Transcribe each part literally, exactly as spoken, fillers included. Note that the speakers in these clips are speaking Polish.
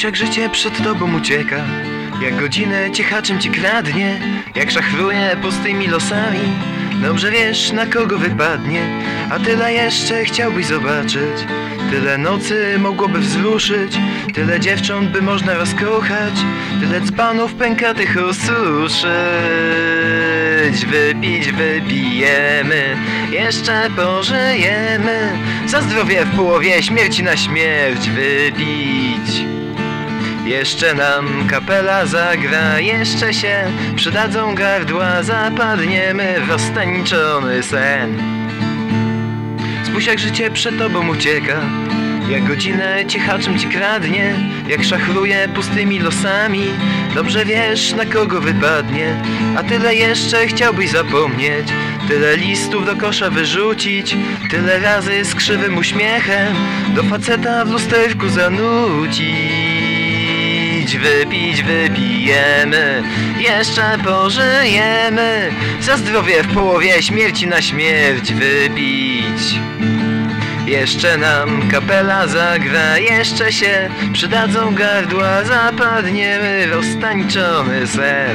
Spójrz, jak życie przed tobą ucieka, jak godzinę cichaczem ci kradnie, jak szachruje pustymi losami. Dobrze wiesz, na kogo wypadnie, a tyle jeszcze chciałbyś zobaczyć. Tyle nocy mogłoby wzruszyć, tyle dziewcząt by można rozkochać, tyle dzbanów pękatych osuszyć. Wypić wypijemy, jeszcze pożyjemy, za zdrowie w połowie, śmierci na śmierć wypić. Jeszcze nam kapela zagra, jeszcze się przydadzą gardła, zapadniemy w roztańczony sen. Spójrz, jak życie przed tobą ucieka, jak godzinę cichaczem ci kradnie, jak szachruje pustymi losami. Dobrze wiesz, na kogo wypadnie, a tyle jeszcze chciałbyś zapomnieć. Tyle listów do kosza wyrzucić, tyle razy z krzywym uśmiechem do faceta w lusterku zanucić. Wypić wypijemy, jeszcze pożyjemy, za zdrowie w połowie, śmierci na śmierć wypić. Jeszcze nam kapela zagra, jeszcze się przydadzą gardła, zapadniemy w roztańczony sen.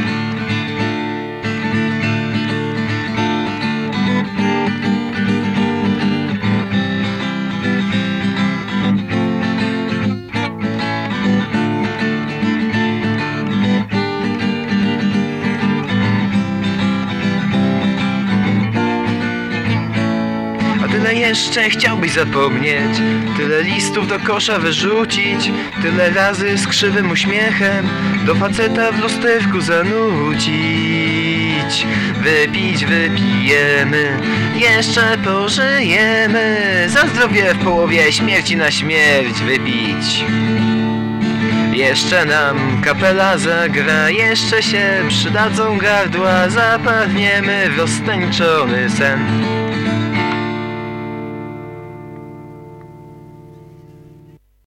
Tyle jeszcze chciałbyś zapomnieć, tyle listów do kosza wyrzucić, tyle razy z krzywym uśmiechem do faceta w lusterku zanucić. Wypić wypijemy, jeszcze pożyjemy, za zdrowie w połowie, śmierci na śmierć wypić. Jeszcze nam kapela zagra, jeszcze się przydadzą gardła, zapadniemy w roztańczony sen.